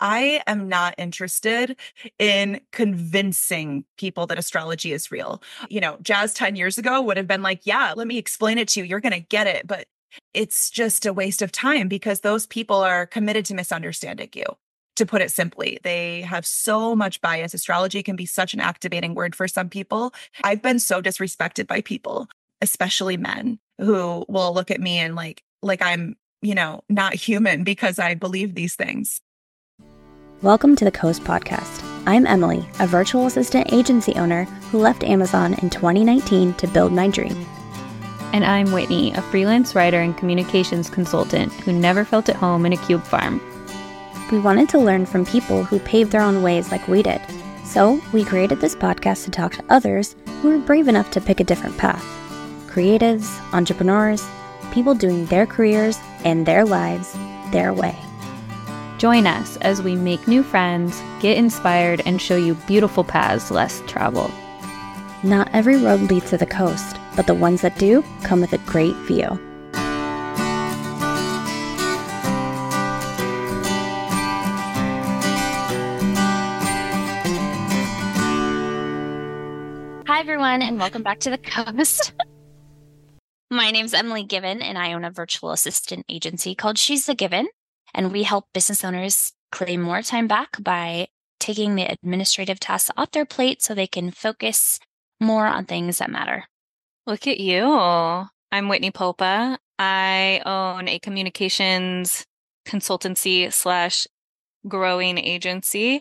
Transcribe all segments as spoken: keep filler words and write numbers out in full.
I am not interested in convincing people that astrology is real. You know, Jazz ten years ago would have been like, yeah, let me explain it to you. You're going to get it. But it's just a waste of time because those people are committed to misunderstanding you. To put it simply, they have so much bias. Astrology can be such an activating word for some people. I've been so disrespected by people, especially men, who will look at me and like, like I'm, you know, not human because I believe these things. Welcome to the Coast Podcast. I'm Emily, a virtual assistant agency owner who left Amazon in twenty nineteen to build my dream. And I'm Whitney, a freelance writer and communications consultant who never felt at home in a cube farm. We wanted to learn from people who paved their own ways like we did. So we created this podcast to talk to others who are brave enough to pick a different path. Creatives, entrepreneurs, people doing their careers and their lives their way. Join us as we make new friends, get inspired, and show you beautiful paths less traveled. Not every road leads to the coast, but the ones that do come with a great view. Hi, everyone, and welcome back to the Coast. My name's Emily Given, and I own a virtual assistant agency called She's the Given, and we help business owners claim more time back by taking the administrative tasks off their plate so they can focus more on things that matter. Look at you. I'm Whitney Popa. I own a communications consultancy slash growing agency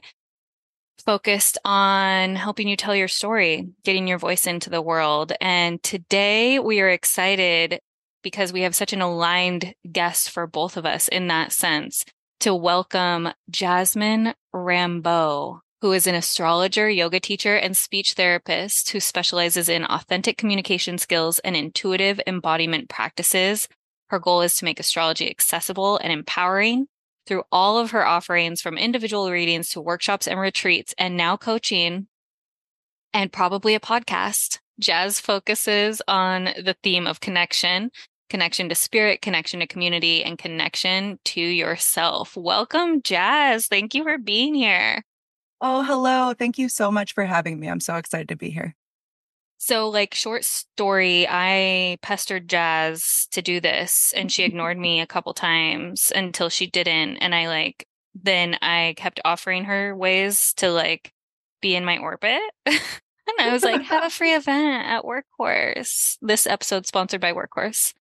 focused on helping you tell your story, getting your voice into the world. And today we are excited because we have such an aligned guest for both of us in that sense to welcome Jasmine Rambeau, who is an astrologer, yoga teacher, and speech therapist who specializes in authentic communication skills and intuitive embodiment practices. Her goal is to make astrology accessible and empowering. Through all of her offerings, from individual readings to workshops and retreats, and now coaching, and probably a podcast, Jazz focuses on the theme of connection, connection to spirit, connection to community, and connection to yourself. Welcome, Jazz. Thank you for being here. Oh, hello. Thank you so much for having me. I'm so excited to be here. So, like, short story, I pestered Jazz to do this and she ignored me a couple times until she didn't. And I like, then I kept offering her ways to like be in my orbit. And I was like, have a free event at Workhorse. This episode sponsored by Workhorse.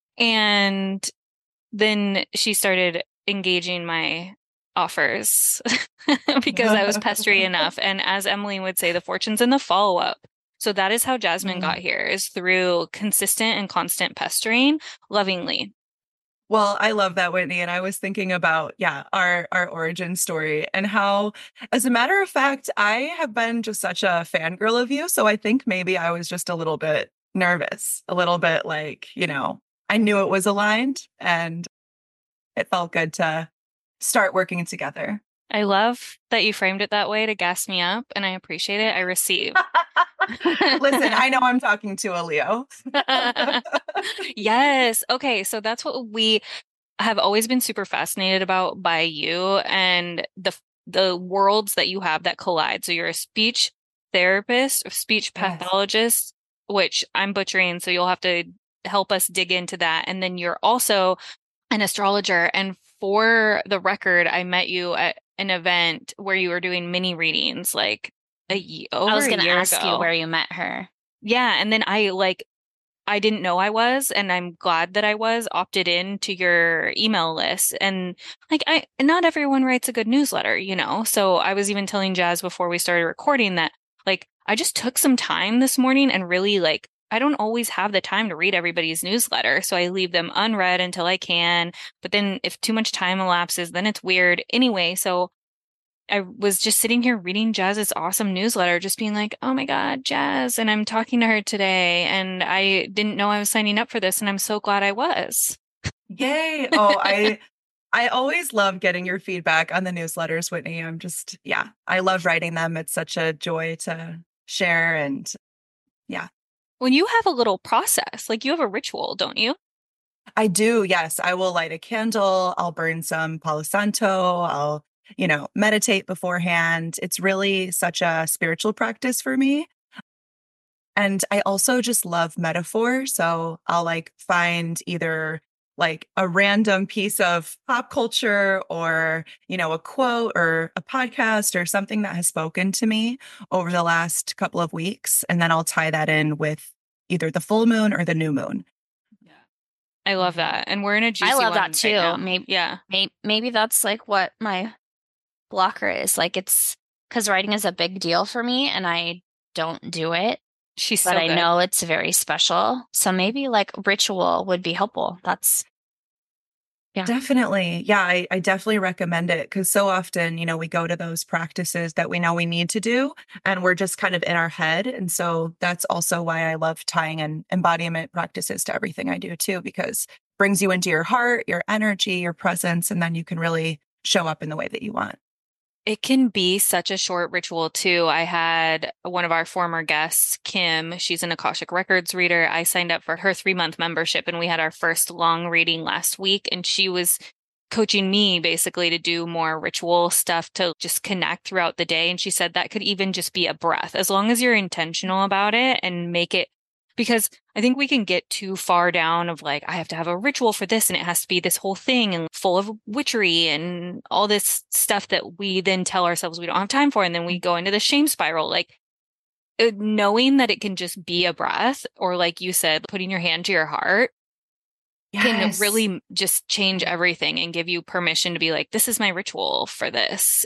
And then she started engaging my offers because I was pestery enough. And as Emily would say, the fortune's in the follow-up. So that is how Jasmine mm. got here, is through consistent and constant pestering lovingly. Well, I love that, Whitney. And I was thinking about, yeah, our, our origin story and how, as a matter of fact, I have been just such a fangirl of you. So I think maybe I was just a little bit nervous, a little bit like, you know, I knew it was aligned and it felt good to start working together. I love that you framed it that way to gas me up, and I appreciate it. I receive. Listen, I know I'm talking to a Leo. Yes. Okay. So that's what we have always been super fascinated about by you and the the worlds that you have that collide. So you're a speech therapist, or speech pathologist, yes. which I'm butchering. So you'll have to help us dig into that. And then you're also an astrologer. And for the record, I met you at an event where you were doing mini readings like a year over I was going to ask ago. you where you met her. Yeah. And then I like, I didn't know I was, and I'm glad that I was opted in to your email list. And like, I, not everyone writes a good newsletter, you know? So I was even telling Jazz before we started recording that like, I just took some time this morning and really like, I don't always have the time to read everybody's newsletter. So I leave them unread until I can. But then if too much time elapses, then it's weird anyway. So I was just sitting here reading Jazz's awesome newsletter, just being like, oh my God, Jazz. And I'm talking to her today. And I didn't know I was signing up for this. And I'm so glad I was. Yay. Oh, I I always love getting your feedback on the newsletters, Whitney. I'm just, yeah, I love writing them. It's such a joy to share. And yeah. When you have a little process, like you have a ritual, don't you? I do. Yes. I will light a candle. I'll burn some Palo Santo. I'll you know, meditate beforehand. It's really such a spiritual practice for me. And I also just love metaphor. So I'll like find either like a random piece of pop culture or, you know, a quote or a podcast or something that has spoken to me over the last couple of weeks. And then I'll tie that in with either the full moon or the new moon. Yeah. I love that. And we're in a juicy I love one that too. right now. Maybe, yeah. Maybe, maybe that's like what my blocker is. Like it's because writing is a big deal for me and I don't do it. She's but so I good. know it's very special. So maybe like ritual would be helpful. That's Yeah. Definitely. Yeah, I, I definitely recommend it because so often, you know, we go to those practices that we know we need to do and we're just kind of in our head. And so that's also why I love tying in embodiment practices to everything I do too, because it brings you into your heart, your energy, your presence, and then you can really show up in the way that you want. It can be such a short ritual too. I had one of our former guests, Kim, she's an Akashic Records reader. I signed up for her three month membership and we had our first long reading last week. And she was coaching me basically to do more ritual stuff to just connect throughout the day. And she said that could even just be a breath, as long as you're intentional about it and make it. Because I think we can get too far down of like, I have to have a ritual for this and it has to be this whole thing and full of witchery and all this stuff that we then tell ourselves we don't have time for. And then we go into the shame spiral. Like knowing that it can just be a breath or like you said, putting your hand to your heart yes. can really just change everything and give you permission to be like, this is my ritual for this.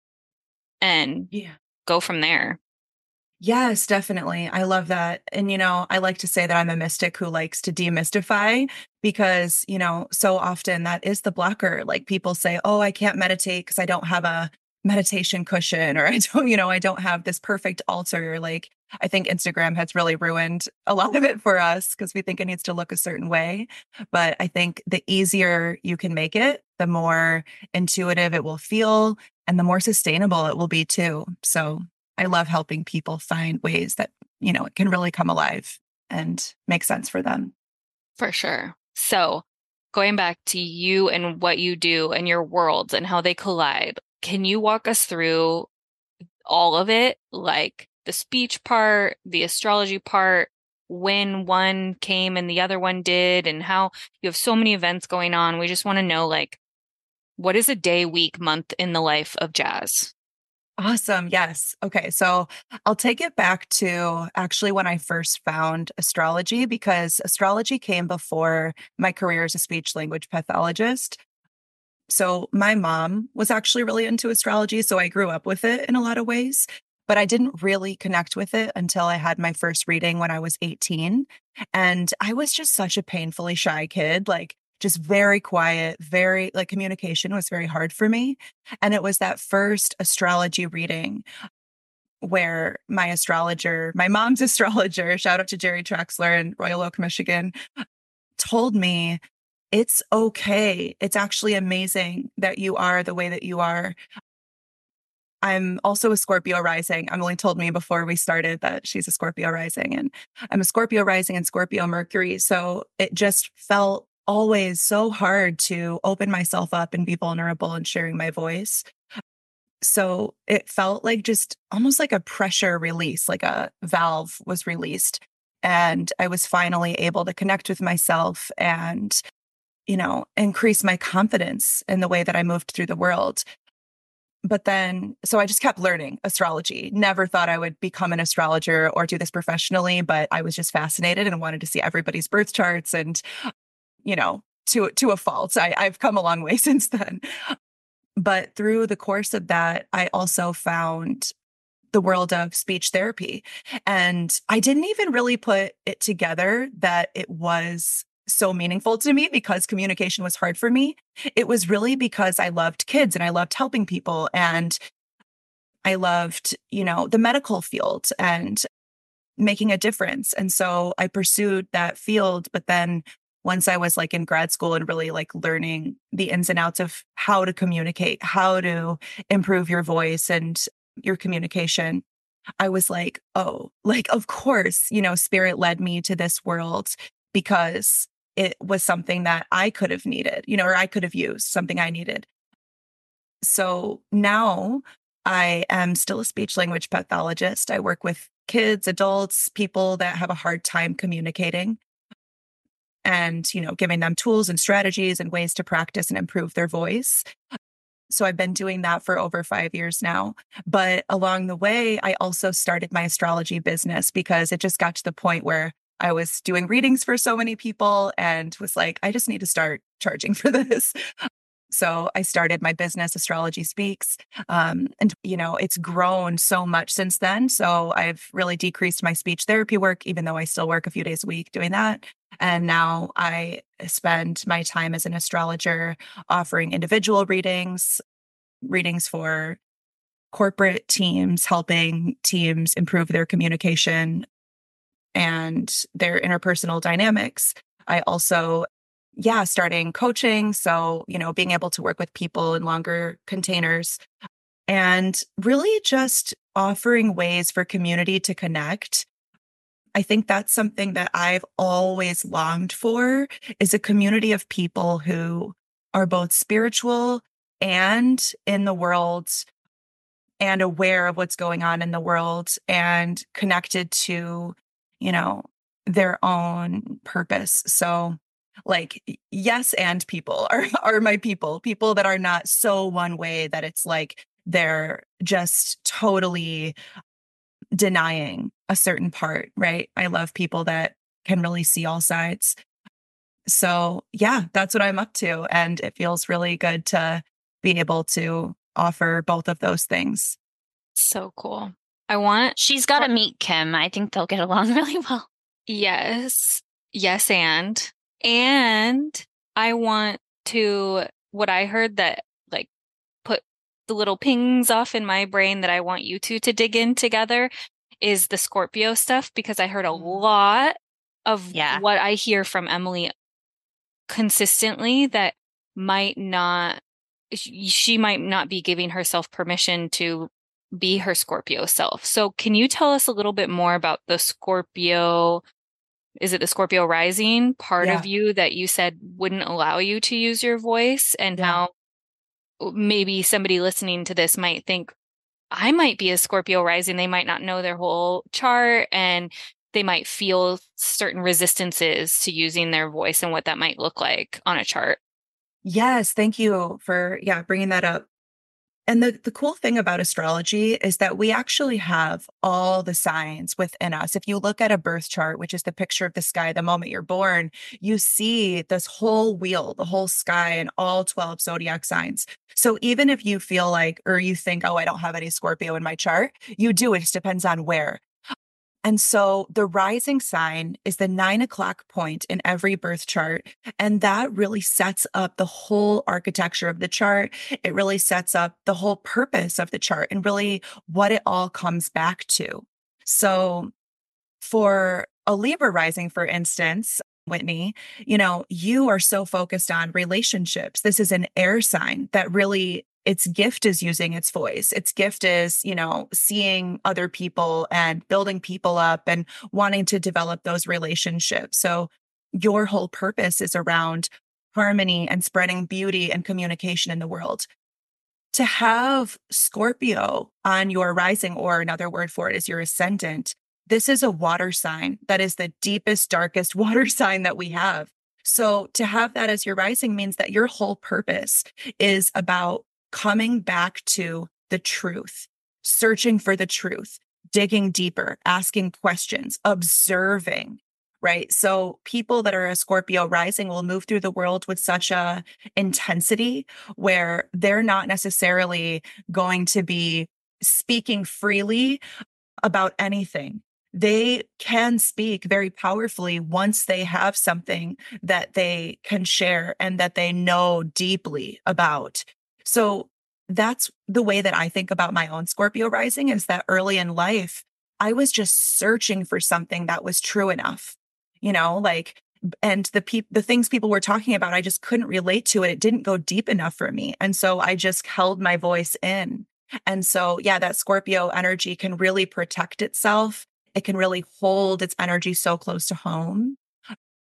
And yeah. go from there. Yes, definitely. I love that. And, you know, I like to say that I'm a mystic who likes to demystify because, you know, so often that is the blocker. Like people say, oh, I can't meditate because I don't have a meditation cushion or I don't, you know, I don't have this perfect altar. Like I think Instagram has really ruined a lot of it for us because we think it needs to look a certain way. But I think the easier you can make it, the more intuitive it will feel and the more sustainable it will be too. So I love helping people find ways that, you know, it can really come alive and make sense for them. For sure. So going back to you and what you do and your worlds and how they collide, can you walk us through all of it? Like the speech part, the astrology part, when one came and the other one did, and how you have so many events going on. We just want to know, like, what is a day, week, month in the life of Jazz? Awesome. Yes. Okay. So I'll take it back to actually when I first found astrology, because astrology came before my career as a speech language pathologist. So my mom was actually really into astrology. So I grew up with it in a lot of ways, but I didn't really connect with it until I had my first reading when I was eighteen. And I was just such a painfully shy kid. Like, just very quiet, very like communication was very hard for me. And it was that first astrology reading where my astrologer, my mom's astrologer, shout out to Jerry Traxler in Royal Oak, Michigan, told me, it's okay. It's actually amazing that you are the way that you are. I'm also a Scorpio rising. Emily told me before we started that she's a Scorpio rising, and I'm a Scorpio rising and Scorpio Mercury. So it just felt always so hard to open myself up and be vulnerable and sharing my voice. So it felt like just almost like a pressure release, like a valve was released. And I was finally able to connect with myself and, you know, increase my confidence in the way that I moved through the world. But then, so I just kept learning astrology. Never thought I would become an astrologer or do this professionally, but I was just fascinated and wanted to see everybody's birth charts and, you know, to, to a fault. I, I've come a long way since then. But through the course of that, I also found the world of speech therapy. And I didn't even really put it together that it was so meaningful to me because communication was hard for me. It was really because I loved kids and I loved helping people and I loved, you know, the medical field and making a difference. And so I pursued that field. But then once I was like in grad school and really like learning the ins and outs of how to communicate, how to improve your voice and your communication, I was like, oh, like, of course, you know, spirit led me to this world because it was something that I could have needed, you know, or I could have used, something I needed. So now I am still a speech language pathologist. I work with kids, adults, people that have a hard time communicating and, you know, giving them tools and strategies and ways to practice and improve their voice. So I've been doing that for over five years now. But along the way, I also started my astrology business because it just got to the point where I was doing readings for so many people and was like, I just need to start charging for this. So I started my business, Astrology Speaks. Um, and, you know, it's grown so much since then. So I've really decreased my speech therapy work, even though I still work a few days a week doing that. And now I spend my time as an astrologer offering individual readings, readings for corporate teams, helping teams improve their communication and their interpersonal dynamics. I also yeah, starting coaching. So, you know, being able to work with people in longer containers and really just offering ways for community to connect. I think that's something that I've always longed for is a community of people who are both spiritual and in the world and aware of what's going on in the world and connected to, you know, their own purpose. So like, yes, and people are, are my people, people that are not so one way that it's like they're just totally denying a certain part, right? I love people that can really see all sides. So yeah, that's what I'm up to. And it feels really good to be able to offer both of those things. So cool. I want, She's got to meet Kim. I think they'll get along really well. yes, yes, and. And I want to, what I heard that like put the little pings off in my brain that I want you two to dig in together is the Scorpio stuff, because I heard a lot of Yeah. what I hear from Emily consistently that might not, she might not be giving herself permission to be her Scorpio self. So can you tell us a little bit more about the Scorpio? Is it the Scorpio rising part Yeah. of you that you said wouldn't allow you to use your voice, and Yeah. how maybe somebody listening to this might think, I might be a Scorpio rising. They might not know their whole chart and they might feel certain resistances to using their voice and what that might look like on a chart. Yes. Thank you for, yeah, bringing that up. And the, the cool thing about astrology is that we actually have all the signs within us. If you look at a birth chart, which is the picture of the sky the moment you're born, you see this whole wheel, the whole sky, and all twelve zodiac signs. So even if you feel like, or you think, oh, I don't have any Scorpio in my chart, you do. It just depends on where. And so the rising sign is the nine o'clock point in every birth chart. And that really sets up the whole architecture of the chart. It really sets up the whole purpose of the chart and really what it all comes back to. So for a Libra rising, for instance, Whitney, you know, you are so focused on relationships. This is an air sign that really its gift is using its voice. Its gift is, you know, seeing other people and building people up and wanting to develop those relationships. So your whole purpose is around harmony and spreading beauty and communication in the world. To have Scorpio on your rising, or another word for it is your ascendant, this is a water sign that is the deepest, darkest water sign that we have. So to have that as your rising means that your whole purpose is about coming back to the truth, searching for the truth, digging deeper, asking questions, observing, right? So people that are a Scorpio rising will move through the world with such a intensity where they're not necessarily going to be speaking freely about anything. They can speak very powerfully once they have something that they can share and that they know deeply about. So that's the way that I think about my own Scorpio rising, is that early in life, I was just searching for something that was true enough, you know, like, and the pe- the things people were talking about, I just couldn't relate to it. It didn't go deep enough for me. And so I just held my voice in. And so, yeah, that Scorpio energy can really protect itself. It can really hold its energy so close to home.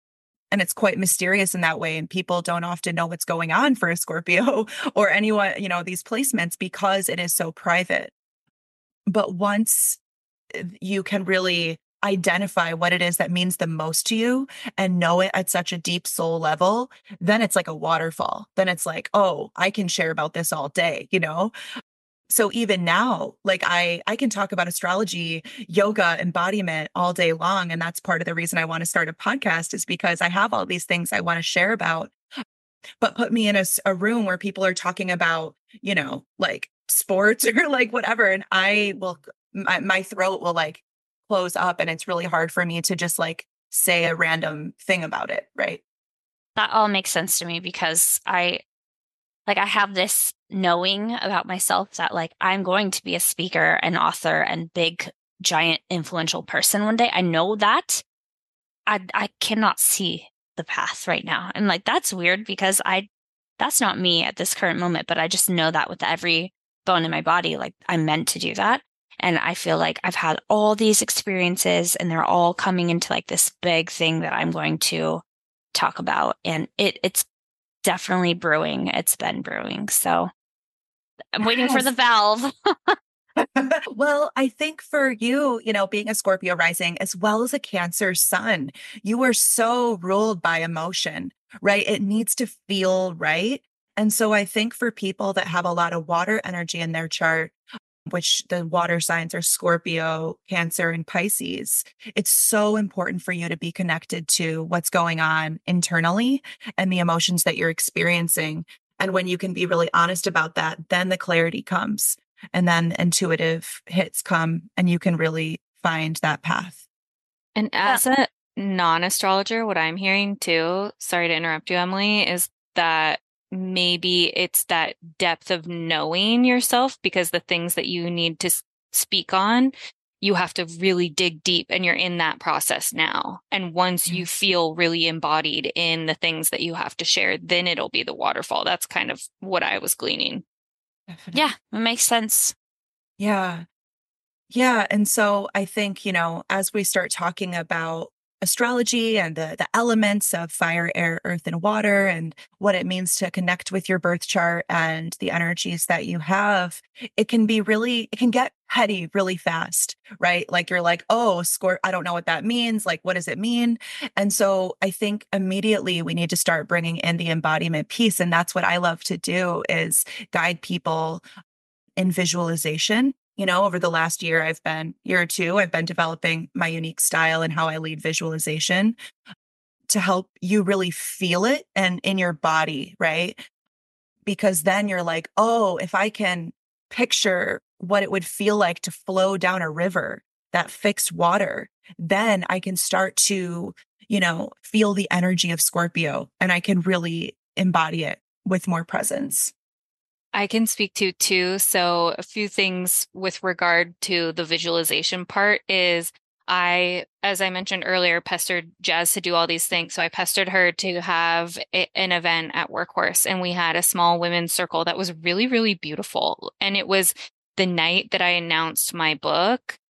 And it's quite mysterious in that way. And people don't often know what's going on for a Scorpio or anyone, you know, these placements because it is so private. But once you can really identify what it is that means the most to you and know it at such a deep soul level, then it's like a waterfall. Then it's like, oh, I can share about this all day, you know? So even now, like I, I can talk about astrology, yoga, embodiment all day long. And that's part of the reason I want to start a podcast is because I have all these things I want to share about, but put me in a, a room where people are talking about, you know, like sports or like whatever. And I will, my, my throat will like close up and it's really hard for me to just like say a random thing about it. Right. That all makes sense to me because I, like, I have this knowing about myself that like, I'm going to be a speaker and author and big, giant, influential person one day. I know that. I, I cannot see the path right now. And like, that's weird because I, that's not me at this current moment, but I just know that with every bone in my body, like I'm meant to do that. And I feel like I've had all these experiences and they're all coming into like this big thing that I'm going to talk about. And it it's definitely brewing. It's been brewing. So I'm waiting Yes. for the valve. Well, I think for you, you know, being a Scorpio rising as well as a Cancer sun, you are so ruled by emotion, right? It needs to feel right. And so I think for people that have a lot of water energy in their chart, which the water signs are Scorpio, Cancer, and Pisces, it's so important for you to be connected to what's going on internally and the emotions that you're experiencing. And when you can be really honest about that, then the clarity comes and then intuitive hits come and you can really find that path. And as a non-astrologer, what I'm hearing too, sorry to interrupt you, Emily, is that maybe it's that depth of knowing yourself because the things that you need to s- speak on, you have to really dig deep and you're in that process now. And once you feel really embodied in the things that you have to share, then it'll be the waterfall. That's kind of what I was gleaning. Definitely. Yeah, it makes sense. Yeah. Yeah. And so I think, you know, as we start talking about astrology and the, the elements of fire, air, earth, and water, and what it means to connect with your birth chart and the energies that you have, it can be really, it can get heady really fast, right? Like you're like, oh, score, I don't know what that means. Like, what does it mean? And so I think immediately we need to start bringing in the embodiment piece. And that's what I love to do is guide people in visualization. You know, over the last year, I've been, year or two, I've been developing my unique style and how I lead visualization to help you really feel it and in your body, right? Because then you're like, oh, if I can picture what it would feel like to flow down a river, that fixed water, then I can start to, you know, feel the energy of Scorpio and I can really embody it with more presence. I can speak to too. So a few things with regard to the visualization part is I, as I mentioned earlier, pestered Jazz to do all these things. So I pestered her to have a, an event at Workhorse and we had a small women's circle that was really, really beautiful. And it was the night that I announced my book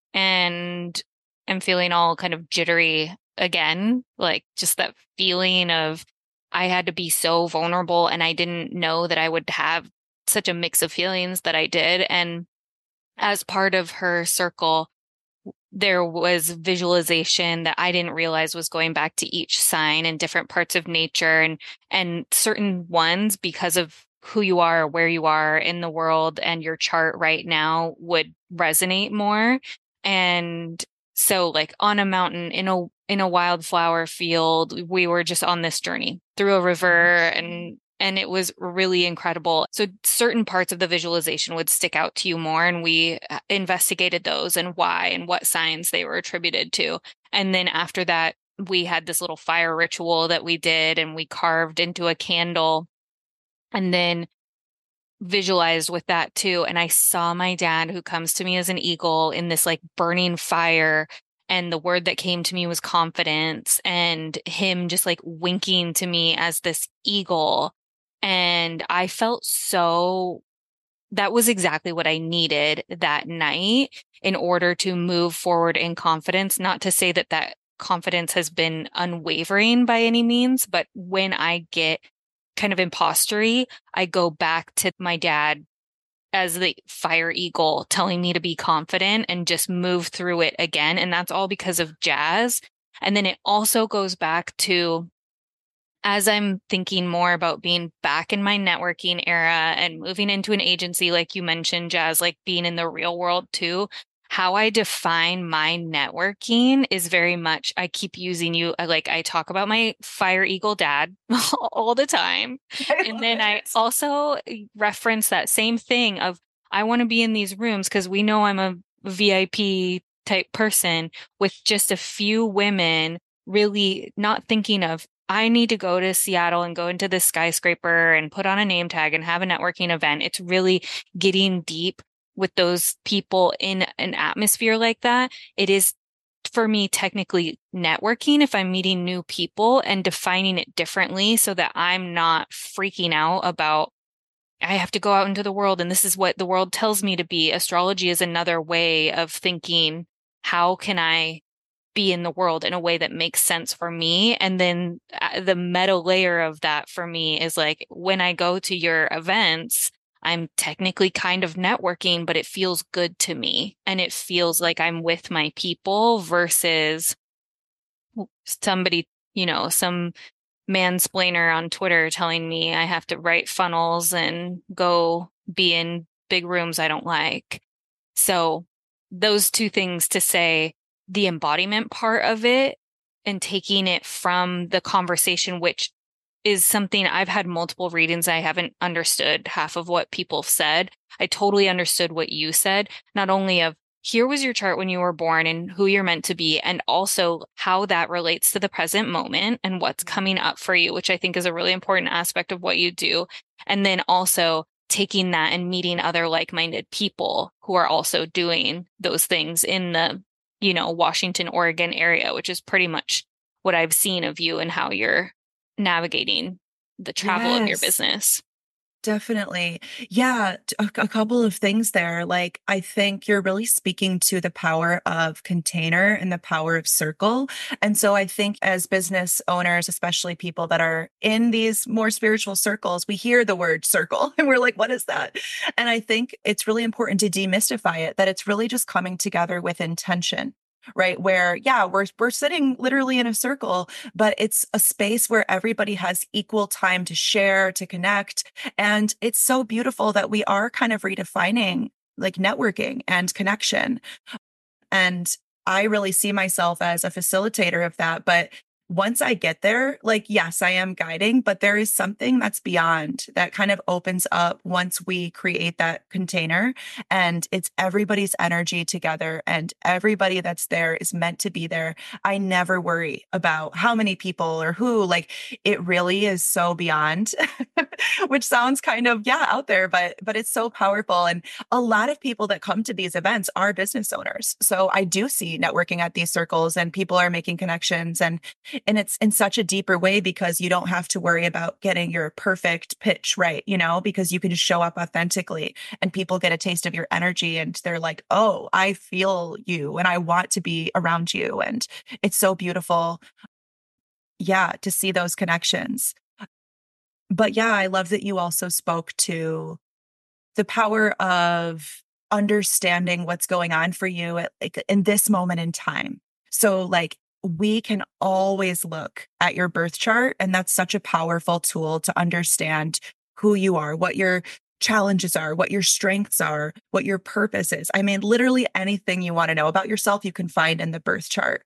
and I'm feeling all kind of jittery again, like just that feeling of I had to be so vulnerable and I didn't know that I would have such a mix of feelings that I did. And as part of her circle, there was visualization that I didn't realize was going back to each sign and different parts of nature and, and certain ones because of who you are, where you are in the world and your chart right now would resonate more. And so like on a mountain in a, in a wildflower field, we were just on this journey through a river and And it was really incredible. So certain parts of the visualization would stick out to you more. And we investigated those and why and what signs they were attributed to. And then after that, we had this little fire ritual that we did and we carved into a candle and then visualized with that too. And I saw my dad, who comes to me as an eagle, in this like burning fire. And the word that came to me was confidence and him just like winking to me as this eagle. And I felt so, that was exactly what I needed that night in order to move forward in confidence. Not to say that that confidence has been unwavering by any means. But when I get kind of impostery, I go back to my dad as the fire eagle telling me to be confident and just move through it again. And that's all because of Jazz. And then it also goes back to, as I'm thinking more about being back in my networking era and moving into an agency, like you mentioned, Jazz, like being in the real world too, how I define my networking is very much, I keep using you, like I talk about my fire eagle dad all the time. And then I also reference that same thing of, I want to be in these rooms because we know I'm a V I P type person with just a few women really not thinking of, I need to go to Seattle and go into this skyscraper and put on a name tag and have a networking event. It's really getting deep with those people in an atmosphere like that. It is, for me, technically networking if I'm meeting new people and defining it differently so that I'm not freaking out about, I have to go out into the world and this is what the world tells me to be. Astrology is another way of thinking, how can I be in the world in a way that makes sense for me? And then the meta layer of that for me is like, when I go to your events, I'm technically kind of networking, but it feels good to me. And it feels like I'm with my people versus somebody, you know, some mansplainer on Twitter telling me I have to write funnels and go be in big rooms I don't like. So those two things to say, the embodiment part of it and taking it from the conversation, which is something I've had multiple readings. I haven't understood half of what people said. I totally understood what you said, not only of here was your chart when you were born and who you're meant to be, and also how that relates to the present moment and what's coming up for you, which I think is a really important aspect of what you do. And then also taking that and meeting other like-minded people who are also doing those things in the, you know, Washington, Oregon area, which is pretty much what I've seen of you and how you're navigating the travel yes. of your business. Definitely. Yeah. A, a couple of things there. Like, I think you're really speaking to the power of container and the power of circle. And so I think as business owners, especially people that are in these more spiritual circles, we hear the word circle and we're like, what is that? And I think it's really important to demystify it, that it's really just coming together with intention. Right. Where, yeah, we're, we're sitting literally in a circle, but it's a space where everybody has equal time to share, to connect. And it's so beautiful that we are kind of redefining like networking and connection. And I really see myself as a facilitator of that. But once I get there, like, yes, I am guiding, but there is something that's beyond that kind of opens up once we create that container, and it's everybody's energy together and everybody that's there is meant to be there. I never worry about how many people or who, like, it really is so beyond, which sounds kind of, yeah, out there, but, but it's so powerful. And a lot of people that come to these events are business owners. So I do see networking at these circles and people are making connections, and And it's in such a deeper way because you don't have to worry about getting your perfect pitch right, you know, because you can just show up authentically and people get a taste of your energy and they're like, oh, I feel you and I want to be around you. And it's so beautiful. Yeah, to see those connections. But yeah, I love that you also spoke to the power of understanding what's going on for you at, like, in this moment in time. So like, we can always look at your birth chart, and that's such a powerful tool to understand who you are, what your challenges are, what your strengths are, what your purpose is. I mean, literally anything you want to know about yourself, you can find in the birth chart.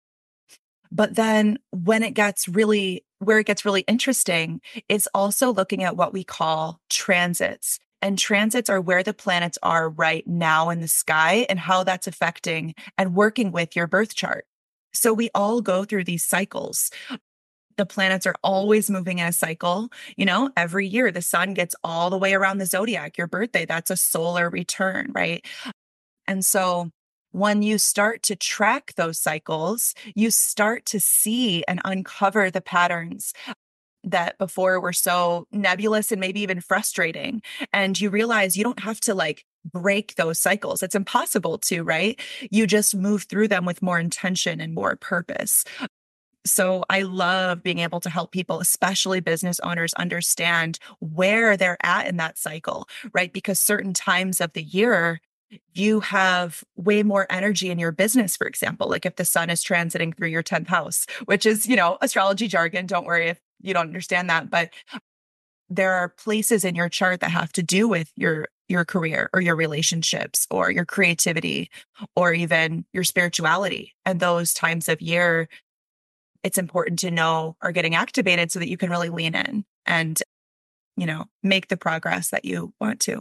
But then when it gets really, where it gets really interesting, is also looking at what we call transits. And transits are where the planets are right now in the sky and how that's affecting and working with your birth chart. So we all go through these cycles. The planets are always moving in a cycle. You know, every year the sun gets all the way around the zodiac. Your birthday, that's a solar return, right? And so when you start to track those cycles, you start to see and uncover the patterns that before were so nebulous and maybe even frustrating. And you realize you don't have to like break those cycles. It's impossible to, right? You just move through them with more intention and more purpose. So I love being able to help people, especially business owners, understand where they're at in that cycle, right? Because certain times of the year, you have way more energy in your business, for example, like if the sun is transiting through your tenth house, which is, you know, astrology jargon. Don't worry if you don't understand that. But there are places in your chart that have to do with your your career or your relationships or your creativity or even your spirituality. And those times of year, it's important to know are getting activated so that you can really lean in and, you know, make the progress that you want to.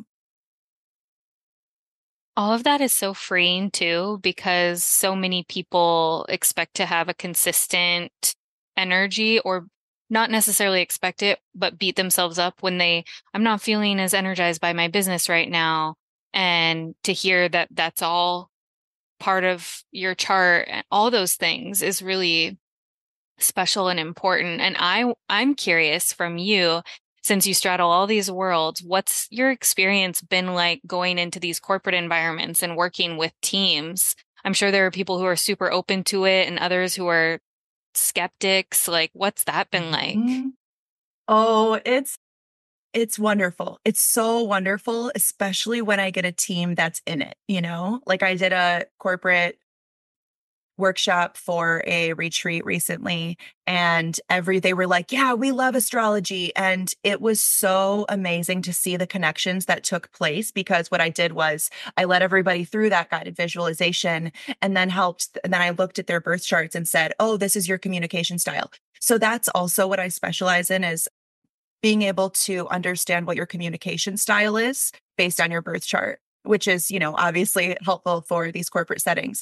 All of that is so freeing too, because so many people expect to have a consistent energy, or not necessarily expect it, but beat themselves up when they, I'm not feeling as energized by my business right now. And to hear that that's all part of your chart, all those things is really special and important. And I, I'm curious from you, since you straddle all these worlds, what's your experience been like going into these corporate environments and working with teams? I'm sure there are people who are super open to it and others who are skeptics. Like, what's that been like? Mm-hmm. Oh, it's it's wonderful. It's so wonderful, especially when I get a team that's in it, you know? Like I did a corporate workshop for a retreat recently, and every they were like, yeah, we love astrology. And it was so amazing to see the connections that took place, because what I did was I led everybody through that guided visualization and then helped and then I looked at their birth charts and said, oh, this is your communication style. So that's also what I specialize in, is being able to understand what your communication style is based on your birth chart, which is, you know, obviously helpful for these corporate settings.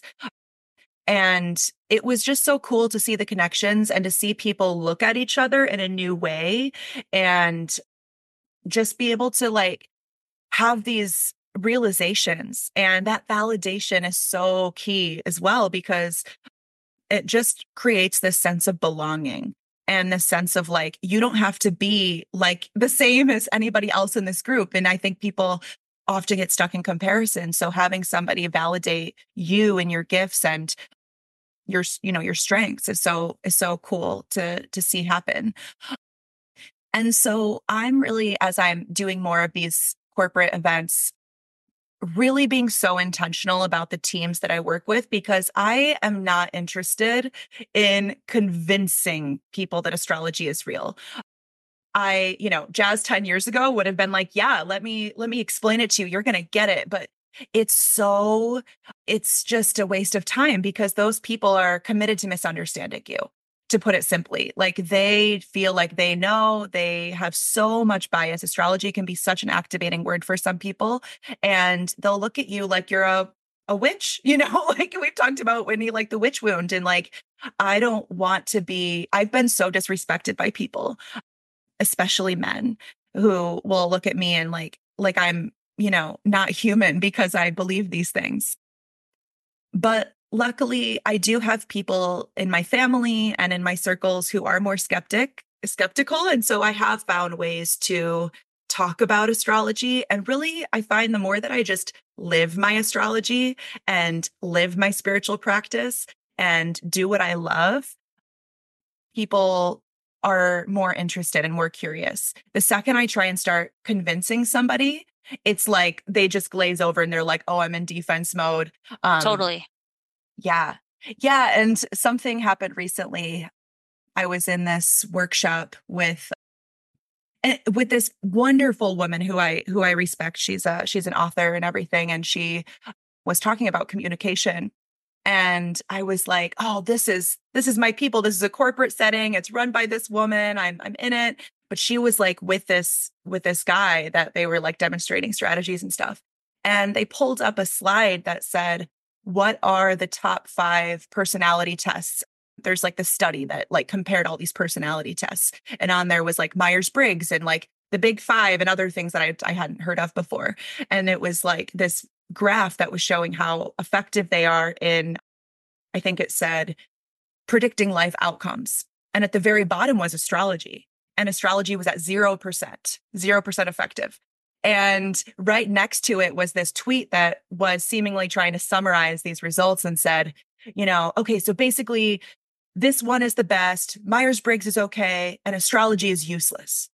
And it was just so cool to see the connections and to see people look at each other in a new way and just be able to like have these realizations. And that validation is so key as well, because it just creates this sense of belonging and the sense of like, you don't have to be like the same as anybody else in this group. And I think people often get stuck in comparison. So having somebody validate you and your gifts and your, you know, your strengths is so, is so cool to, to see happen. And so I'm really, as I'm doing more of these corporate events, really being so intentional about the teams that I work with, because I am not interested in convincing people that astrology is real. I, you know, Jazz ten years ago would have been like, yeah, let me, let me explain it to you. You're going to get it. But it's so, it's just a waste of time, because those people are committed to misunderstanding you, to put it simply. Like they feel like they know, they have so much bias. Astrology can be such an activating word for some people, and they'll look at you like you're a, a witch, you know, like we've talked about Whitney, like the witch wound. And like, I don't want to be, I've been so disrespected by people, especially men, who will look at me and like, like I'm, you know, not human because I believe these things. But luckily, I do have people in my family and in my circles who are more skeptic, skeptical. And so I have found ways to talk about astrology. And really, I find the more that I just live my astrology and live my spiritual practice and do what I love, people are more interested and more curious. The second I try and start convincing somebody, it's like they just glaze over and they're like, oh, I'm in defense mode. Um, Totally. Yeah. Yeah. And something happened recently. I was in this workshop with with this wonderful woman who I who I respect. She's a she's an author and everything. And she was talking about communication. And I was like, oh, this is this is my people. This is a corporate setting. It's run by this woman. I'm I'm in it. But she was like with this with this guy that they were like demonstrating strategies and stuff. And they pulled up a slide that said, what are the top five personality tests? There's like the study that like compared all these personality tests. And on there was like Myers-Briggs and like the big five and other things that I, I hadn't heard of before. And it was like this graph that was showing how effective they are in, I think it said, predicting life outcomes. And at the very bottom was astrology. And astrology was at zero percent, zero percent effective. And right next to it was this tweet that was seemingly trying to summarize these results and said, you know, okay, so basically this one is the best, Myers-Briggs is okay, and astrology is useless.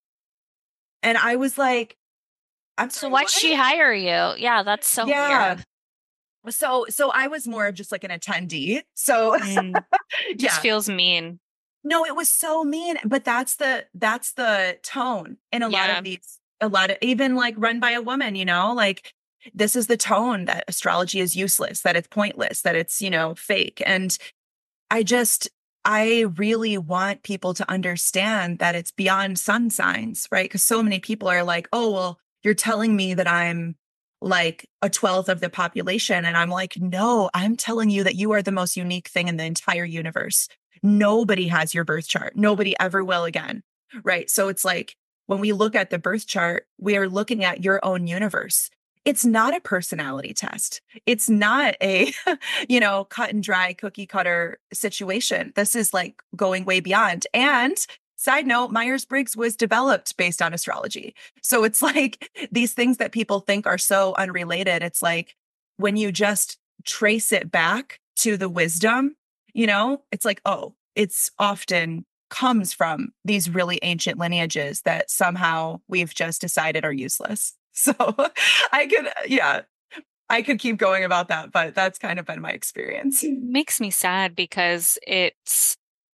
And I was like, I'm So sorry, why'd what? she hire you? Yeah, that's so Yeah. weird. So, so I was more of just like an attendee. So Mm. Just yeah, feels mean. no, it was so mean, but that's the, that's the tone in a lot Yeah. of these, a lot of, even like run by a woman, you know, like this is the tone that astrology is useless, that it's pointless, that it's, you know, fake. And I just, I really want people to understand that it's beyond sun signs, right? Because so many people are like, oh, well, you're telling me that I'm like a twelfth of the population. And I'm like, no, I'm telling you that you are the most unique thing in the entire universe. Nobody has your birth chart. Nobody ever will again, right? So it's like when we look at the birth chart, we are looking at your own universe. It's not a personality test. It's not a, you know, cut and dry cookie cutter situation. This is like going way beyond. And side note, Myers-Briggs was developed based on astrology. So it's like these things that people think are so unrelated. It's like when you just trace it back to the wisdom, you know, it's like, oh, it's often comes from these really ancient lineages that somehow we've just decided are useless. So I could, yeah, I could keep going about that, but that's kind of been my experience. It makes me sad because it's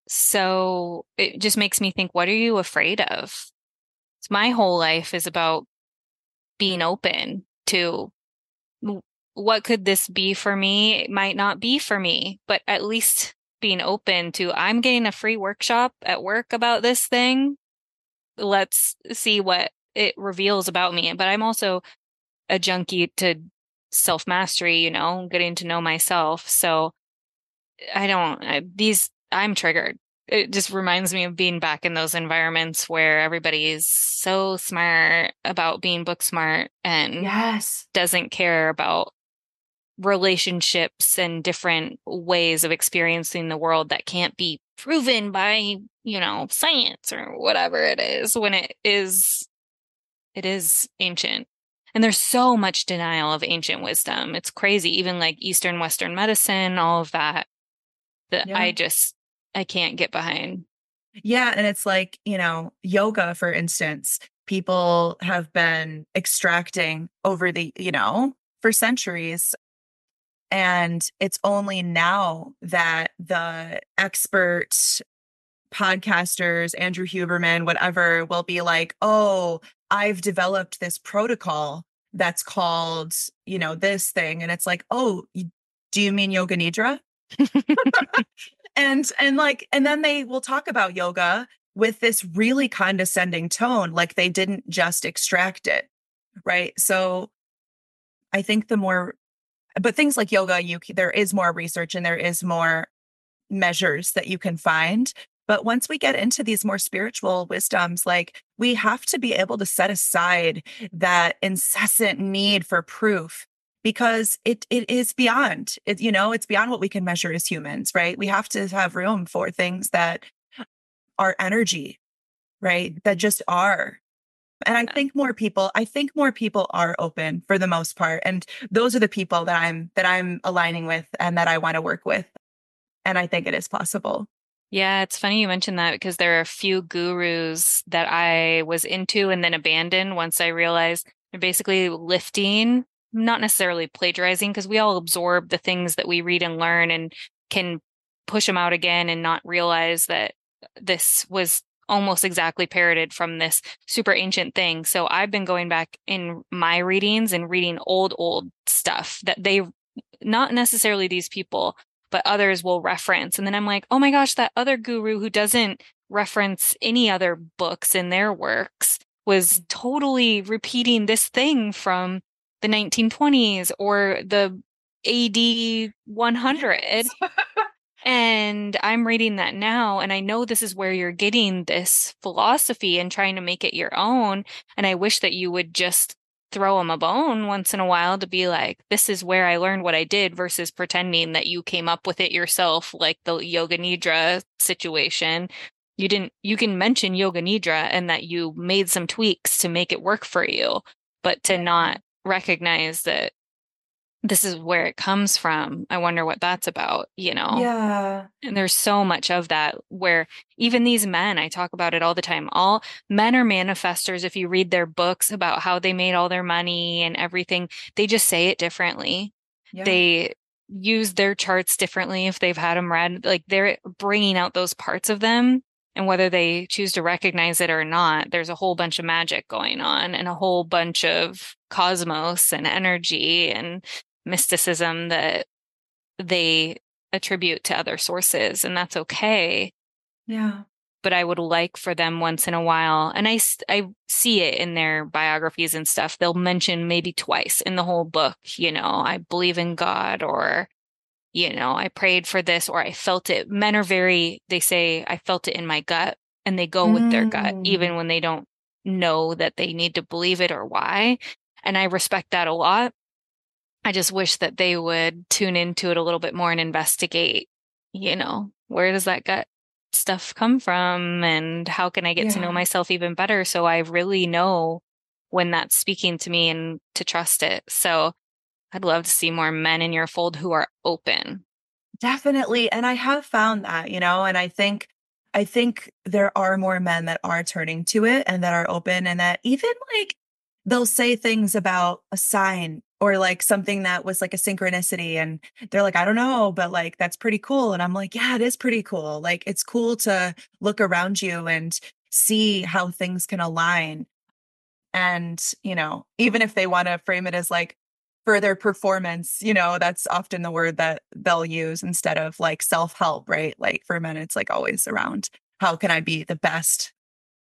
so, it just makes me think, what are you afraid of? My whole life is about being open to what could this be for me? It might not be for me, but at least being open to, I'm getting a free workshop at work about this thing. Let's see what it reveals about me. But I'm also a junkie to self-mastery, you know, getting to know myself. So I don't, I, these, I'm triggered. It just reminds me of being back in those environments where everybody is so smart about being book smart and Yes. doesn't care about relationships and different ways of experiencing the world that can't be proven by, you know, science or whatever it is, when it is, it is ancient. And there's so much denial of ancient wisdom. It's crazy. Even like Eastern, Western medicine, all of that, that Yeah. I just, I can't get behind. Yeah. And it's like, you know, yoga, for instance, people have been extracting over the, you know, for centuries. And it's only now that the expert podcasters, Andrew Huberman, whatever, will be like, oh, I've developed this protocol that's called, you know, this thing. And it's like, oh, do you mean yoga nidra? and, and like, and then they will talk about yoga with this really condescending tone, like they didn't just extract it. Right. So I think the more, but things like yoga, you there is more research and there is more measures that you can find. But once we get into these more spiritual wisdoms, like we have to be able to set aside that incessant need for proof because it it is beyond it, you know, it's beyond what we can measure as humans, right? We have to have room for things that are energy, right? That just are. And I think more people, I think more people are open for the most part. And those are the people that I'm, that I'm aligning with and that I want to work with. And I think it is possible. Yeah, it's funny you mentioned that because there are a few gurus that I was into and then abandoned once I realized they're basically lifting, not necessarily plagiarizing, because we all absorb the things that we read and learn and can push them out again and not realize that this was almost exactly parroted from this super ancient thing. So I've been going back in my readings and reading old, old stuff that they, not necessarily these people, but others will reference. And then I'm like, oh my gosh, that other guru who doesn't reference any other books in their works was totally repeating this thing from the nineteen twenties or the A D one hundred. And I'm reading that now, and I know this is where you're getting this philosophy and trying to make it your own. And I wish that you would just throw them a bone once in a while to be like, this is where I learned what I did, versus pretending that you came up with it yourself, like the Yoga Nidra situation. You didn't, you can mention Yoga Nidra and that you made some tweaks to make it work for you, but to not recognize that this is where it comes from. I wonder what that's about, you know? Yeah. And there's so much of that where even these men, I talk about it all the time. All men are manifestors. If you read their books about how they made all their money and everything, they just say it differently. Yeah. They use their charts differently if they've had them read. Like they're bringing out those parts of them. And whether they choose to recognize it or not, there's a whole bunch of magic going on and a whole bunch of cosmos and energy and mysticism that they attribute to other sources, and that's okay. Yeah. But I would like for them once in a while, and I, I see it in their biographies and stuff, they'll mention maybe twice in the whole book, you know, I believe in God, or, you know, I prayed for this, or I felt it. Men are very, they say, I felt it in my gut, and they go with their gut, even when they don't know that they need to believe it or why. And I respect that a lot. I just wish that they would tune into it a little bit more and investigate, you know, where does that gut stuff come from and how can I get Yeah. to know myself even better so I really know when that's speaking to me and to trust it. So I'd love to see more men in your fold who are open. Definitely. And I have found that, you know, and I think I think there are more men that are turning to it and that are open, and that even like they'll say things about a sign or like something that was like a synchronicity, and they're like, I don't know, but like that's pretty cool. And I'm like, yeah, it is pretty cool. Like it's cool to look around you and see how things can align. And, you know, even if they want to frame it as like further performance, you know, that's often the word that they'll use instead of like self-help, right? Like for men, it's like always around how can I be the best?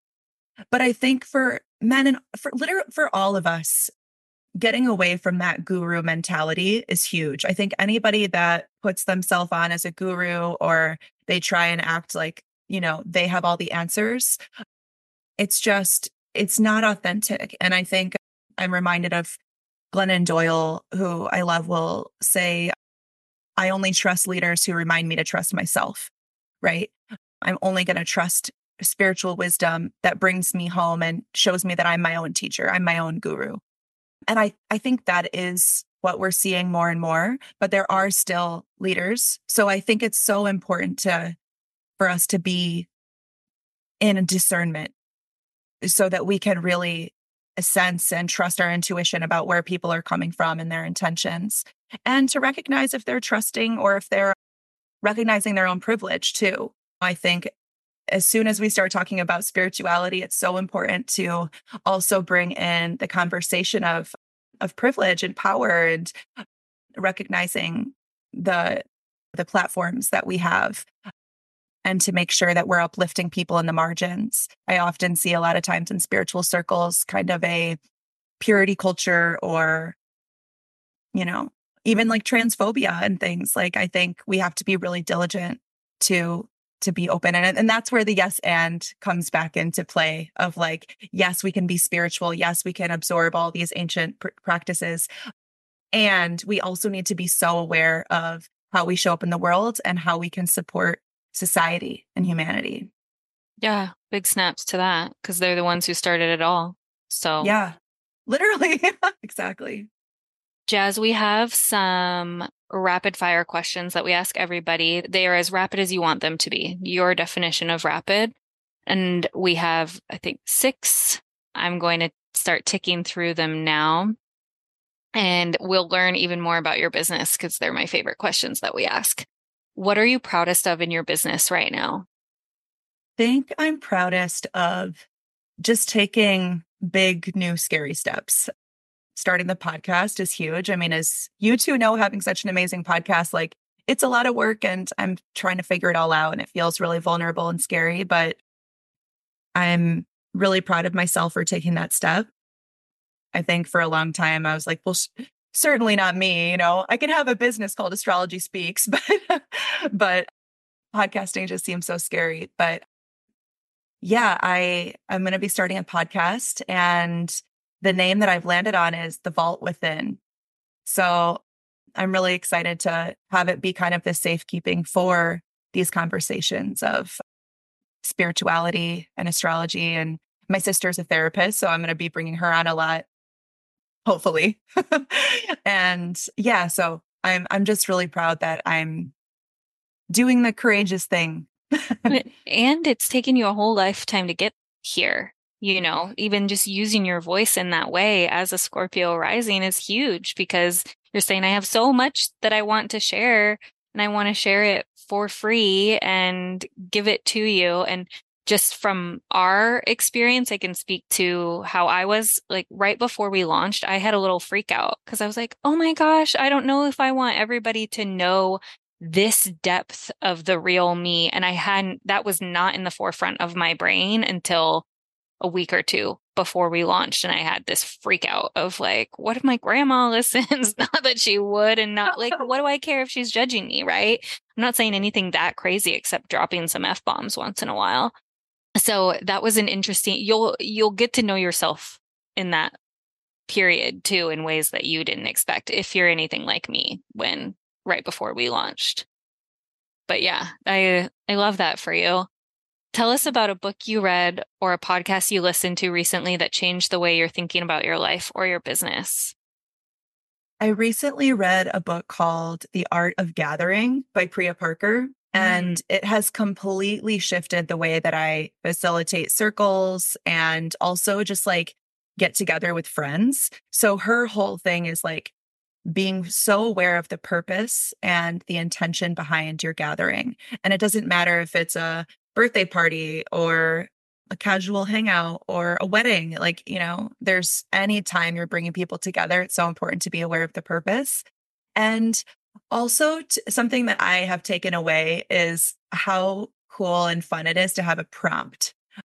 But I think for men and for literally for all of us, getting away from that guru mentality is huge. I think anybody that puts themselves on as a guru, or they try and act like, you know, they have all the answers, it's just, it's not authentic. And I think I'm reminded of Glennon Doyle, who I love, will say, I only trust leaders who remind me to trust myself, right? I'm only going to trust spiritual wisdom that brings me home and shows me that I'm my own teacher. I'm my own guru. And I, I think that is what we're seeing more and more, but there are still leaders. So I think it's so important to, for us to be in discernment so that we can really sense and trust our intuition about where people are coming from and their intentions, and to recognize if they're trusting or if they're recognizing their own privilege too. I think as soon as we start talking about spirituality, it's so important to also bring in the conversation of, of privilege and power, and recognizing the, the platforms that we have, and to make sure that we're uplifting people in the margins. I often see a lot of times in spiritual circles kind of a purity culture, or, you know, even like transphobia and things. Like, I think we have to be really diligent to to be open. And, and that's where the yes and comes back into play of like, yes, we can be spiritual. Yes, we can absorb all these ancient pr- practices. And we also need to be so aware of how we show up in the world and how we can support society and humanity. Yeah, big snaps to that, because they're the ones who started it all. So yeah, literally. Exactly. Jazz, we have some rapid fire questions that we ask everybody. They are as rapid as you want them to be, your definition of rapid. And we have, I think, six. I'm going to start ticking through them now. And we'll learn even more about your business, because they're my favorite questions that we ask. What are you proudest of in your business right now? I think I'm proudest of just taking big, new, scary steps. Starting the podcast is huge. I mean, as you two know, having such an amazing podcast, like it's a lot of work, and I'm trying to figure it all out, and it feels really vulnerable and scary, but I'm really proud of myself for taking that step. I think for a long time, I was like, well, sh- certainly not me. You know, I can have a business called Astrology Speaks, but, but podcasting just seems so scary. But yeah, I, I'm going to be starting a podcast, and the name that I've landed on is The Vault Within. So I'm really excited to have it be kind of the safekeeping for these conversations of spirituality and astrology. And my sister's a therapist, so I'm going to be bringing her on a lot. hopefully. And yeah, so I'm I'm just really proud that I'm doing the courageous thing. And it's taken you a whole lifetime to get here. You know, even just using your voice in that way as a Scorpio rising is huge, because you're saying, I have so much that I want to share and I want to share it for free and give it to you. And just from our experience, I can speak to how I was like right before we launched. I had a little freak out because I was like, oh my gosh, I don't know if I want everybody to know this depth of the real me. And I hadn't, that was not in the forefront of my brain until a week or two before we launched. And I had this freak out of like, what if my grandma listens? Not that she would, and not like, what do I care if she's judging me, right? I'm not saying anything that crazy except dropping some F-bombs once in a while. So that was an interesting, you'll, you'll get to know yourself in that period too, in ways that you didn't expect if you're anything like me when right before we launched. But yeah, I, I love that for you. Tell us about a book you read or a podcast you listened to recently that changed the way you're thinking about your life or your business. I recently read a book called The Art of Gathering by Priya Parker, and mm. it has completely shifted the way that I facilitate circles and also just like get together with friends. So her whole thing is like being so aware of the purpose and the intention behind your gathering. And it doesn't matter if it's a birthday party or a casual hangout or a wedding, like, you know, there's any time you're bringing people together, it's so important to be aware of the purpose. And also t- something that I have taken away is how cool and fun it is to have a prompt.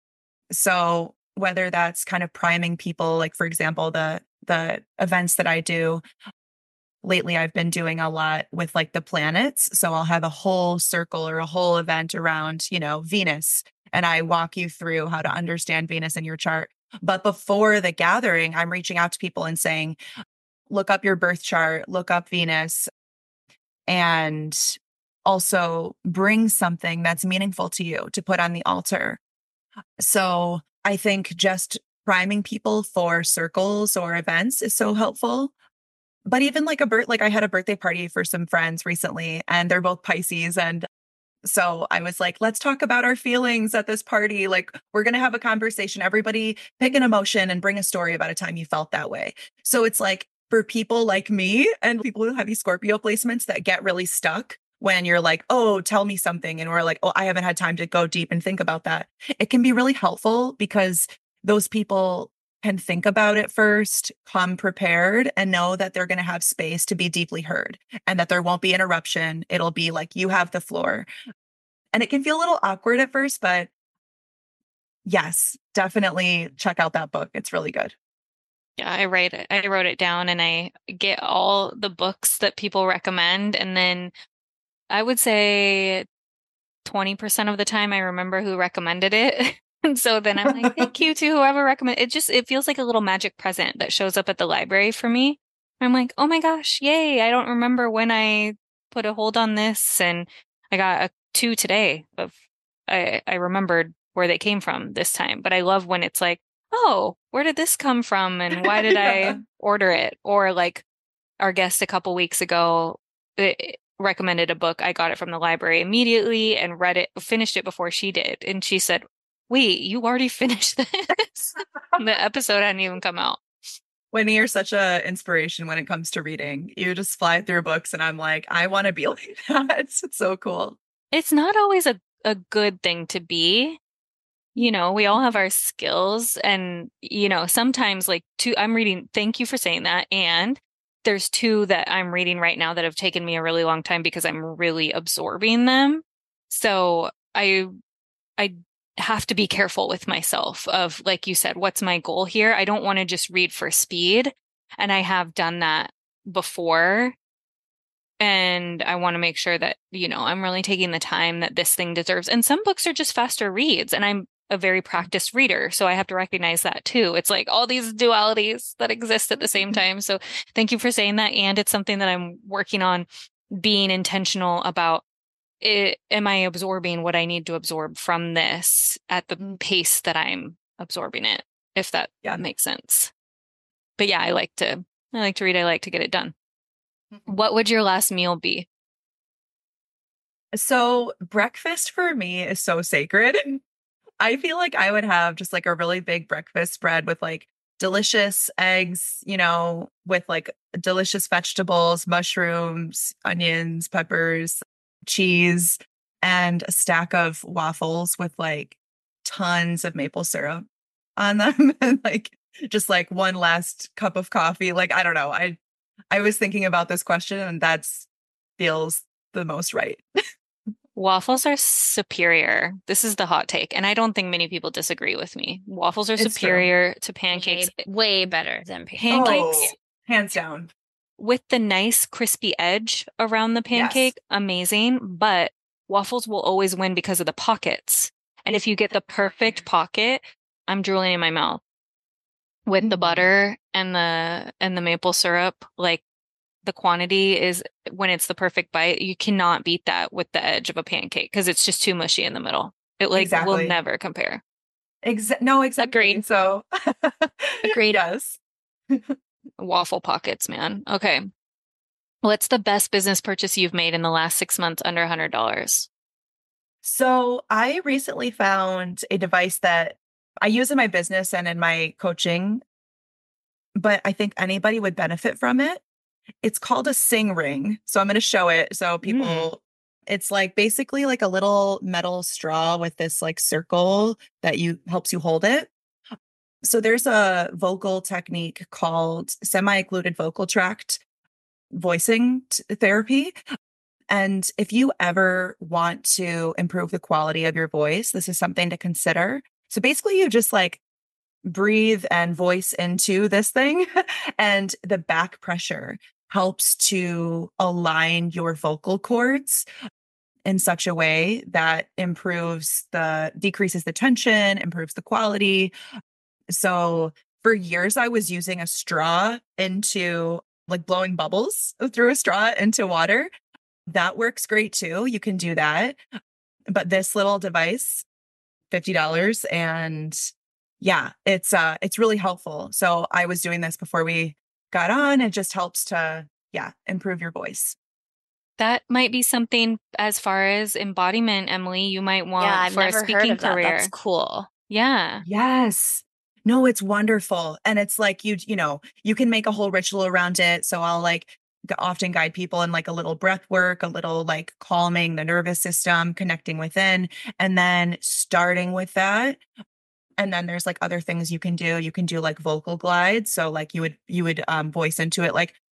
So whether that's kind of priming people, like, for example, the, the events that I do, lately, I've been doing a lot with like the planets. So I'll have a whole circle or a whole event around, you know, Venus, and I walk you through how to understand Venus in your chart. But before the gathering, I'm reaching out to people and saying, look up your birth chart, look up Venus, and also bring something that's meaningful to you to put on the altar. So I think just priming people for circles or events is so helpful. But even like a birth, like I had a birthday party for some friends recently, and they're both Pisces. And so I was like, let's talk about our feelings at this party. Like, we're going to have a conversation. Everybody pick an emotion and bring a story about a time you felt that way. So it's like for people like me and people who have these Scorpio placements that get really stuck when you're like, oh, tell me something. And we're like, oh, I haven't had time to go deep and think about that. It can be really helpful because those people can think about it first, come prepared, and know that they're going to have space to be deeply heard and that there won't be interruption. It'll be like, you have the floor. And it can feel a little awkward at first, but yes, definitely check out that book. It's really good. Yeah, I write it. I wrote it down and I get all the books that people recommend. And then I would say twenty percent of the time I remember who recommended it. And so then I'm like, thank you to whoever recommended it. Just, it feels like a little magic present that shows up at the library for me. I'm like, oh my gosh, yay. I don't remember when I put a hold on this. And I got a two today of, I, I remembered where they came from this time. But I love when it's like, oh, where did this come from? And why did I order it? Or like our guest a couple weeks ago it recommended a book. I got it from the library immediately and read it, finished it before she did. And she said, wait, you already finished this? The episode hadn't even come out. Whitney, you're such an inspiration when it comes to reading. You just fly through books and I'm like, I want to be like that. It's, it's so cool. It's not always a, a good thing to be. You know, we all have our skills and, you know, sometimes like two, I'm reading, thank you for saying that. And there's two that I'm reading right now that have taken me a really long time because I'm really absorbing them. So I, I have to be careful with myself of, like you said, what's my goal here? I don't want to just read for speed. And I have done that before. And I want to make sure that, you know, I'm really taking the time that this thing deserves. And some books are just faster reads. And I'm a very practiced reader. So I have to recognize that too. It's like all these dualities that exist at the same time. So thank you for saying that. And it's something that I'm working on, being intentional about. It, am I absorbing what I need to absorb from this at the pace that I'm absorbing it, if that yeah. makes sense? but yeah, I like to, I like to read. I like to get it done. What would your last meal be? So breakfast for me is so sacred. I feel like I would have just like a really big breakfast spread with like delicious eggs, you know, with like delicious vegetables, mushrooms, onions, peppers, cheese, and a stack of waffles with like tons of maple syrup on them and like just like one last cup of coffee. Like, I don't know. I I was thinking about this question and that's feels the most right. Waffles are superior. This is the hot take, and I don't think many people disagree with me. Waffles are It's true. superior to pancakes. Way, way better than pancakes. Pancakes Oh, hands down. with the nice crispy edge around the pancake, amazing, but waffles will always win because of the pockets. And if you get the perfect pocket, I'm drooling in my mouth with the Mhm. butter and the and the maple syrup. Like the quantity is when it's the perfect bite, you cannot beat that with the edge of a pancake because it's just too mushy in the middle. It like will Exactly. never compare. Exa- no, exactly. Agreed. So, Agreed. yes. Waffle pockets, man. Okay. What's the best business purchase you've made in the last six months under one hundred dollars? So, I recently found a device that I use in my business and in my coaching, but I think anybody would benefit from it. It's called a Sing Ring. So, I'm going to show it so people. It's like basically like a little metal straw with this like circle that you helps you hold it. So there's a vocal technique called semi-occluded vocal tract voicing t- therapy. And if you ever want to improve the quality of your voice, this is something to consider. So basically, you just like breathe and voice into this thing, and the back pressure helps to align your vocal cords in such a way that improves the decreases the tension, improves the quality. So for years, I was using a straw into like blowing bubbles through a straw into water. That works great too. You can do that. But this little device, fifty dollars, and yeah, it's uh it's really helpful. So I was doing this before we got on. It just helps to, yeah, improve your voice. That might be something as far as embodiment, Emily, you might want Yeah, I've for a never heard speaking of that. career. That's cool. Yeah. Yes. No, it's wonderful. And it's like you, you know, you can make a whole ritual around it. So I'll like g- often guide people in like a little breath work, a little like calming the nervous system, connecting within, and then starting with that. And then there's like other things you can do. You can do like vocal glides. So like you would you would um voice into it like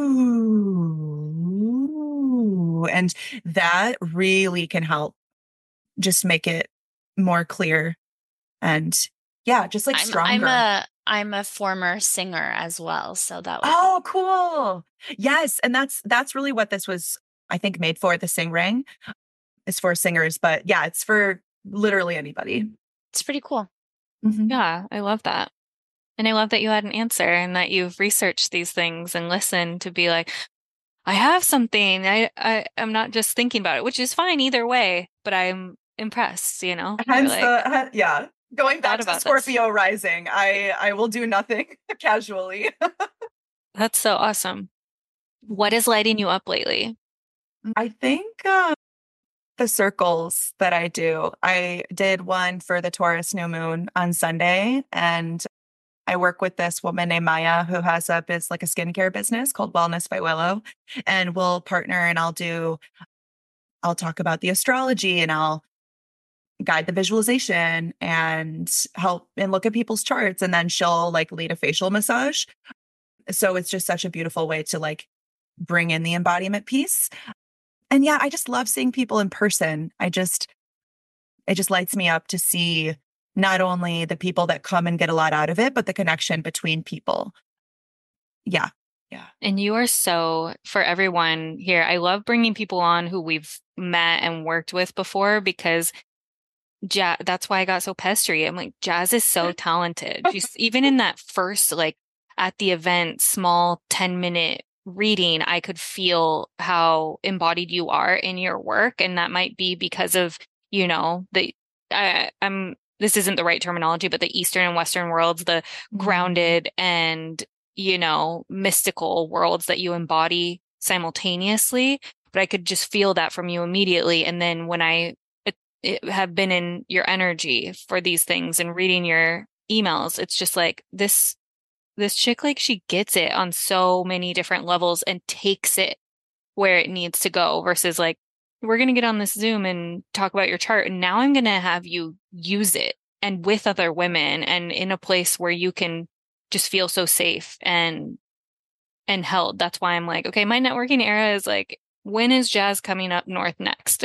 ooh, and that really can help just make it more clear and yeah, just like I'm I'm stronger. a I'm a former singer as well, so that would Oh, cool. Yes, and that's that's really what this was, I think, made for. The Sing Ring is for singers, but yeah, it's for literally anybody. it's pretty cool. Mhm. Yeah, I love that. And I love that you had an answer and that you've researched these things and listened to be like, I have something. I, I I'm not just thinking about it, which is fine either way, but I'm impressed, you know? You're Hence like, the hen- yeah. Going back thought to about this. Scorpio rising, I I will do nothing casually. That's so awesome. What is lighting you up lately? I think um, the circles that I do. I did one for the Taurus new moon on Sunday, and I work with this woman named Maya who has a biz like a skincare business called Wellness by Willow, and we'll partner and I'll do I'll talk about the astrology and I'll guide the visualization and help and look at people's charts, and then she'll like lead a facial massage. So it's just such a beautiful way to like bring in the embodiment piece. And yeah, I just love seeing people in person. I just it just lights me up to see not only the people that come and get a lot out of it, but the connection between people. Yeah. Yeah. And you are so, for everyone here, I love bringing people on who we've met and worked with before because Jazz, that's why I got so pestery. I'm like, Jazz is so talented. She's even in that first, like at the event, small ten minute reading, I could feel how embodied you are in your work. And that might be because of, you know, the, I, I'm, this isn't the right terminology, but the Eastern and Western worlds, the grounded and, you know, mystical worlds that you embody simultaneously, but I could just feel that from you immediately. And then when I it, it have been in your energy for these things and reading your emails, it's just like this, this chick, like she gets it on so many different levels and takes it where it needs to go versus like, we're going to get on this Zoom and talk about your chart. And now I'm going to have you use it and with other women and in a place where you can just feel so safe and, and held. That's why I'm like, okay, my networking era is like, when is Jazz coming up north next?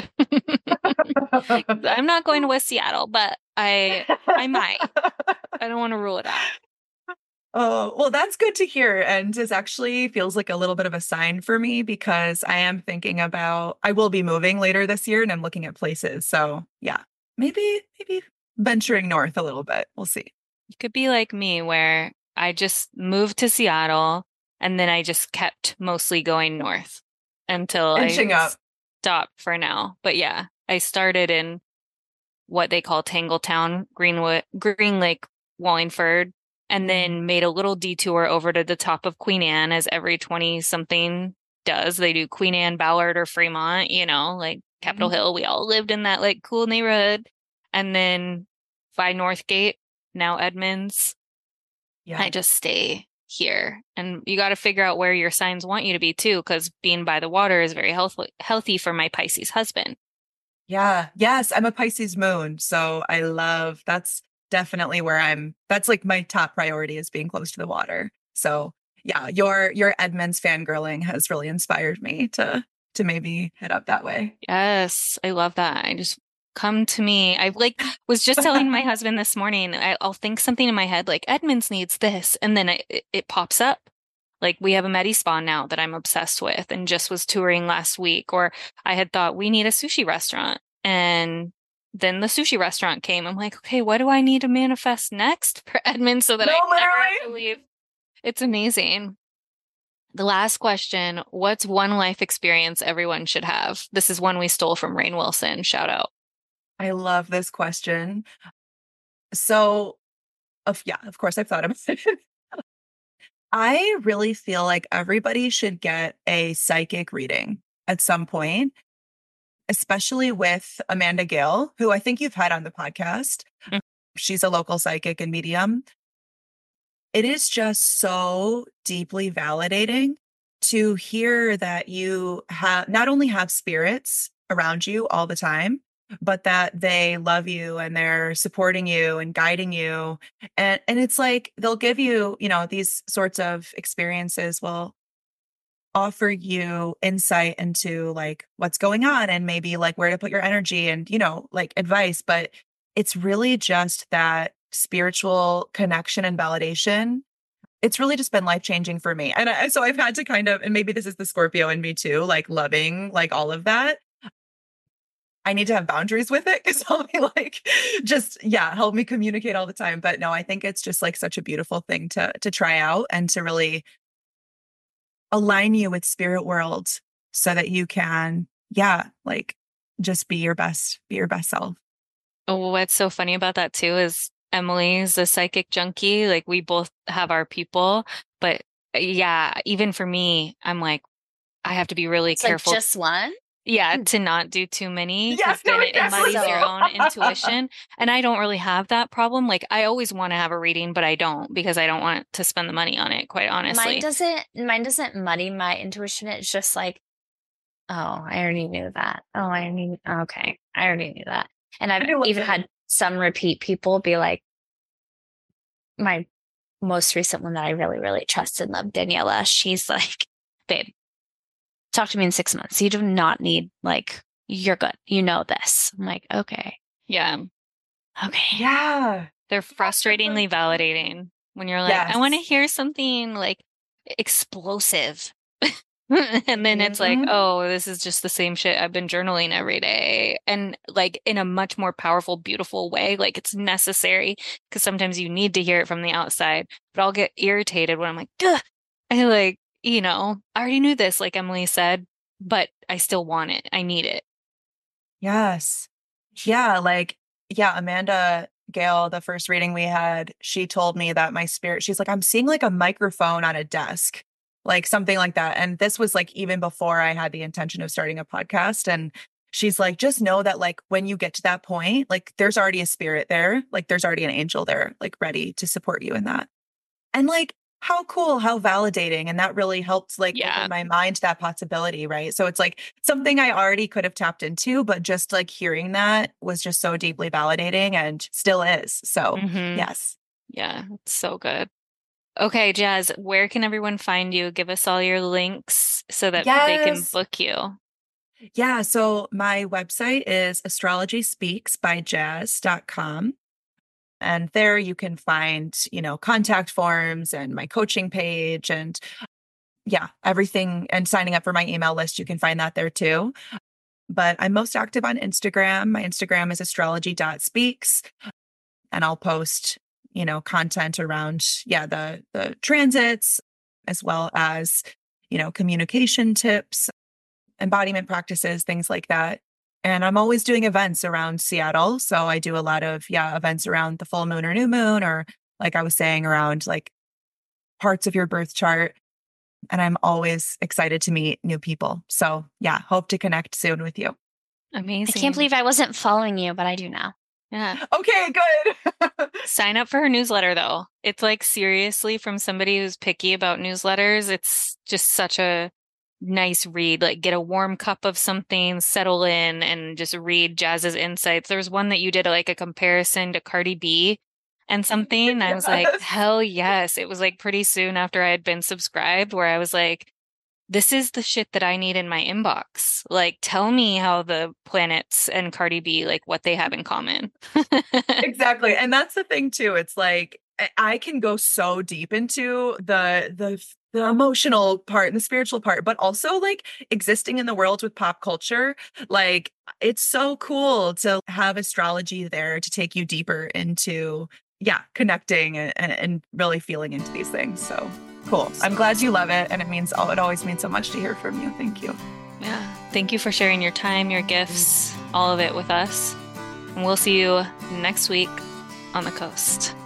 I'm not going to West Seattle, but I, I might. I don't want to rule it out. Oh, well, that's good to hear. And this actually feels like a little bit of a sign for me because I am thinking about, I will be moving later this year and I'm looking at places. So yeah, maybe, maybe venturing north a little bit. We'll see. You could be like me where I just moved to Seattle and then I just kept mostly going north until Inching I up. stopped for now. But yeah, I started in what they call Tangletown, Greenwood, Green Lake, Wallingford, and then made a little detour over to the top of Queen Anne, as every twenty something does. They do Queen Anne, Ballard, or Fremont, you know, like Capitol Mm-hmm. Hill. We all lived in that like cool neighborhood. And then by Northgate, now Edmonds, Yeah. I just stay here. And you got to figure out where your signs want you to be too, because being by the water is very health- healthy for my Pisces husband. Yeah. Yes. I'm a Pisces moon. So I love, that's definitely where I'm, that's like my top priority is being close to the water. So yeah, your, your Edmonds fangirling has really inspired me to, to maybe head up that way. Yes, I love that. I just come to me. I like was just telling my husband this morning, I, I'll think something in my head like Edmonds needs this. And then it, it, it pops up. Like we have a Medi Spa now that I'm obsessed with and just was touring last week. Or I had thought we need a sushi restaurant. And then the sushi restaurant came. I'm like, okay, what do I need to manifest next for Edmonds so that No, I never have literally. to leave? It's amazing. The last question, what's one life experience everyone should have? This is one we stole from Rainn Wilson. Shout out. I love this question. So, of yeah, of course I've thought about it. I really feel like everybody should get a psychic reading at some point, especially with Amanda Gale, who I think you've had on the podcast. Mhm. She's a local psychic and medium. It is just so deeply validating to hear that you have not only have spirits around you all the time, but that they love you and they're supporting you and guiding you. And and it's like they'll give you, you know, these sorts of experiences will offer you insight into like what's going on and maybe like where to put your energy and, you know, like advice. But it's really just that spiritual connection and validation. It's really just been life changing for me. And I, so I've had to kind of, and maybe this is the Scorpio in me too, like loving like all of that. I need to have boundaries with it because I'll be like, just, yeah, help me communicate all the time. But no, I think it's just like such a beautiful thing to, to try out and to really align you with spirit world so that you can, yeah, like just be your best, be your best self. Oh, what's so funny about that too is Emily's a psychic junkie. Like we both have our people, but yeah, even for me, I'm like, I have to be really It's careful. like just one? Yeah, to not do too many. Yes, 'cause then no, it muddies exactly. your own intuition. And I don't really have that problem. Like I always want to have a reading, but I don't because I don't want to spend the money on it, quite honestly. Mine doesn't mine doesn't muddy my intuition. It's just like, oh, I already knew that. Oh, I already okay. I already knew that. And I've I love even it. had some repeat people be like, my most recent one that I really, really trust and love, Daniela, she's like, babe, talk to me in six months. You do not need like, you're good. You know this. I'm like, okay. Yeah. Okay. Yeah. They're frustratingly validating when you're like, Yes. I want to hear something like explosive. And then it's like, Mhm. oh, this is just the same shit I've been journaling every day. And like in a much more powerful, beautiful way. Like it's necessary because sometimes you need to hear it from the outside. But I'll get irritated when I'm like, duh. I like, you know, I already knew this, like Emily said, but I still want it. I need it. Yes. Yeah. Like, yeah, Amanda Gail, the first reading we had, she told me that my spirit, she's like, I'm seeing like a microphone on a desk, like something like that. And this was like even before I had the intention of starting a podcast. And she's like, just know that like when you get to that point, like there's already a spirit there, like there's already an angel there, like ready to support you in that. And like, how cool, how validating. And that really helped like Yeah. open my mind to that possibility, right? So it's like something I already could have tapped into, but just like hearing that was just so deeply validating and still is. So Mhm. yes. Yeah, it's so good. Okay, Jazz, where can everyone find you? Give us all your links so that they can Yes. book you. Yeah. So my website is astrology speaks by jazz dot com. And there you can find, you know, contact forms and my coaching page and yeah, everything, and signing up for my email list. You can find that there too. But I'm most active on Instagram. My Instagram is astrology dot speaks. And I'll post, you know, content around, yeah, the the transits, as well as, you know, communication tips, embodiment practices, things like that. And I'm always doing events around Seattle. So I do a lot of, yeah, events around the full moon or new moon, or like I was saying, around like parts of your birth chart. And I'm always excited to meet new people. So yeah, hope to connect soon with you. Amazing. I can't believe I wasn't following you, but I do now. Yeah. Okay, good. Sign up for her newsletter though. It's like seriously, from somebody who's picky about newsletters, it's just such a nice read. Like get a warm cup of something, settle in and just read Jazz's insights. There was one that you did like a comparison to Cardi B and something. And I was like, Yes. hell yes. It was like pretty soon after I had been subscribed where I was like, this is the shit that I need in my inbox. Like, tell me how the planets and Cardi B, like what they have in common. Exactly. And that's the thing too. It's like I- I can go so deep into the the the emotional part and the spiritual part, but also like existing in the world with pop culture. Like it's so cool to have astrology there to take you deeper into, yeah, connecting and, and really feeling into these things. So cool. I'm glad you love it. And it means, oh, it always means so much to hear from you. Thank you. Yeah. Thank you for sharing your time, your gifts, all of it with us. And we'll see you next week on the coast.